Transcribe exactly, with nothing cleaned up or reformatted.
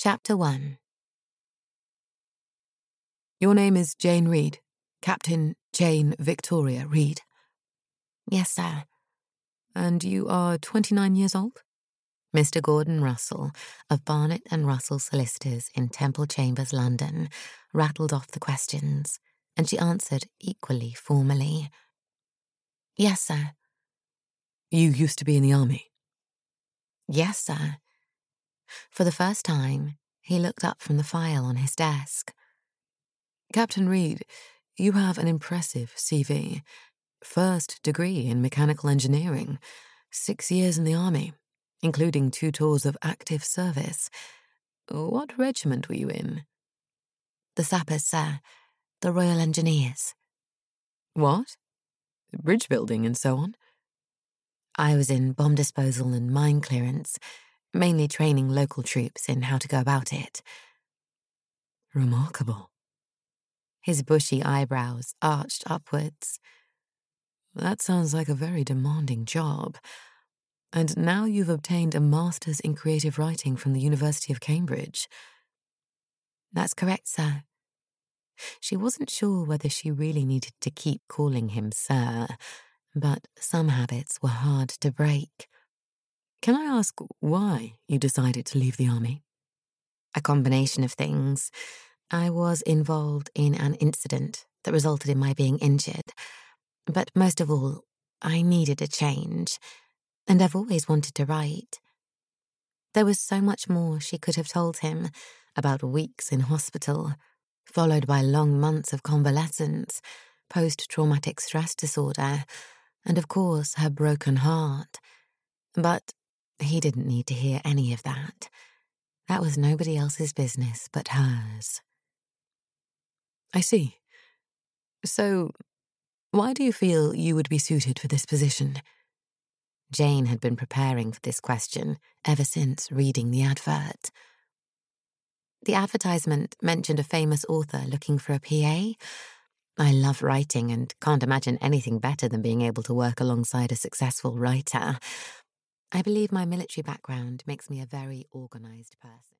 Chapter one. Your name is Jane Reed, Captain Jane Victoria Reed. Yes, sir. And you are twenty-nine years old? Mister Gordon Russell, of Barnett and Russell Solicitors in Temple Chambers, London, rattled off the questions, and she answered equally formally. Yes, sir. You used to be in the army? Yes, sir. For the first time, he looked up from the file on his desk. Captain Reed, you have an impressive C V. First degree in mechanical engineering, six years in the army, including two tours of active service. What regiment were you in? The Sappers, sir. The Royal Engineers. What? Bridge building and so on? I was in bomb disposal and mine clearance, mainly training local troops in how to go about it. Remarkable. His bushy eyebrows arched upwards. That sounds like a very demanding job. And now you've obtained a master's in creative writing from the University of Cambridge. That's correct, sir. She wasn't sure whether she really needed to keep calling him sir, but some habits were hard to break. Can I ask why you decided to leave the army? A combination of things. I was involved in an incident that resulted in my being injured. But most of all, I needed a change, and I've always wanted to write. There was so much more she could have told him about weeks in hospital, followed by long months of convalescence, post-traumatic stress disorder, and of course her broken heart. But he didn't need to hear any of that. That was nobody else's business but hers. I see. So, why do you feel you would be suited for this position? Jane had been preparing for this question ever since reading the advert. The advertisement mentioned a famous author looking for a P A. I love writing and can't imagine anything better than being able to work alongside a successful writer. I believe my military background makes me a very organised person.